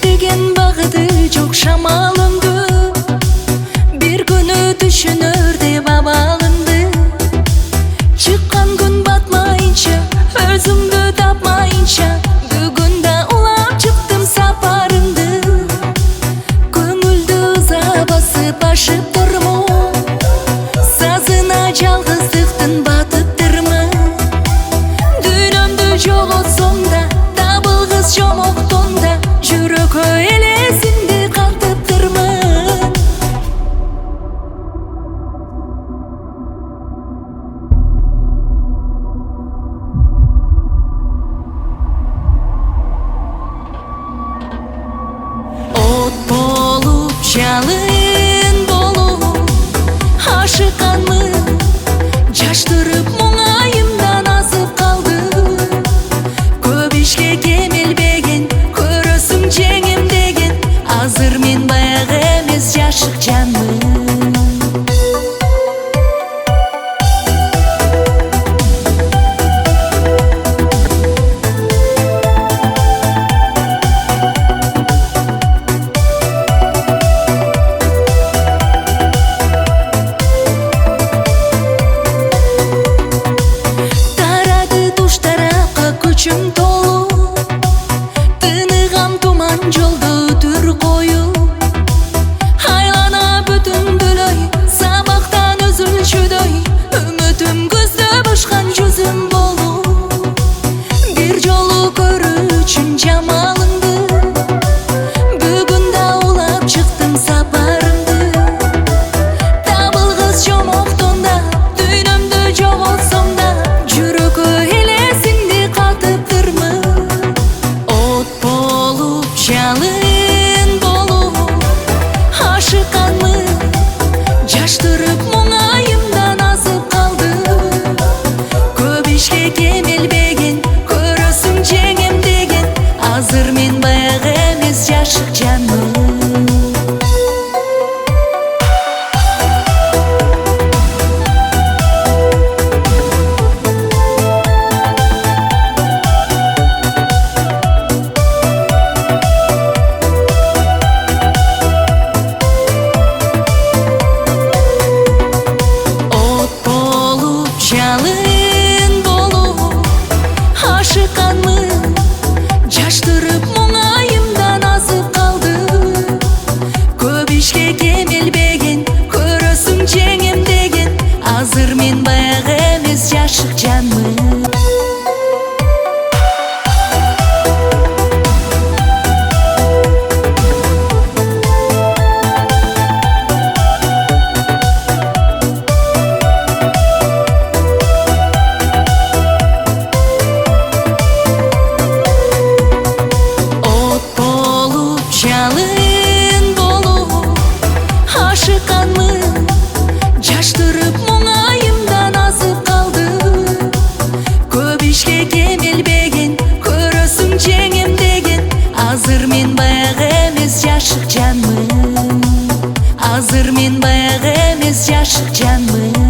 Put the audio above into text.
деген багыты жок шамалымды, бир күнү түшүнөр деп абалымды. Чыккан күн батмайынча, өзүмдү тапмайынча, бүгүн да улап чыктым сапарымды. Көңүлдү ыза басып ашып турму, сазына жалгыздыктын батыптырмы. Дүйнөмдү жоготсом да, табылгыс жомоктон да, жүрөккө элесимди кантыптырмын. От болуп, жалын болуп ашыкканмын, жаштырып моңайымдан азып калды. Көп ишке кемелбеген, көрөсүң жеңем деген, азыр мен баягы эмес жашык жанмын. Күчүм толу, тыныгам туман жолдо өтүр кою. Айлана бүтүн дүлөй, сабактан өзүлчүдөй, үмүтүм көздө бышкан жүзүм болу. Бир жолу көрүүчүн жамалыңды, бүгүн да улап чыктым сапарымды. Табылгыс жомоктон да, дүйнөмдү жоготсом да, жүрөккө жалын болуп ашыкканмын, жаштырып моңайымдан азып калды. Көп ишке кемелбеген, көрөсүң жеңем деген, азыр мен баягы эмес жашык жанмын. Жалын болуп ашыкканмын, жаштырып моңайымдан азып калды. Көп ишке кемелбеген, көрөсүң жеңем деген, азыр мен баягы эмес жашык жанмын. Жалын болуп ашыкканмын, жаштырып моңайымдан азып калды. Көп ишке кемелбеген, көрөсүң жеңем деген, азыр мен баягы эмес жашык жанмын. Азыр мен баягы эмес жашык жанмын.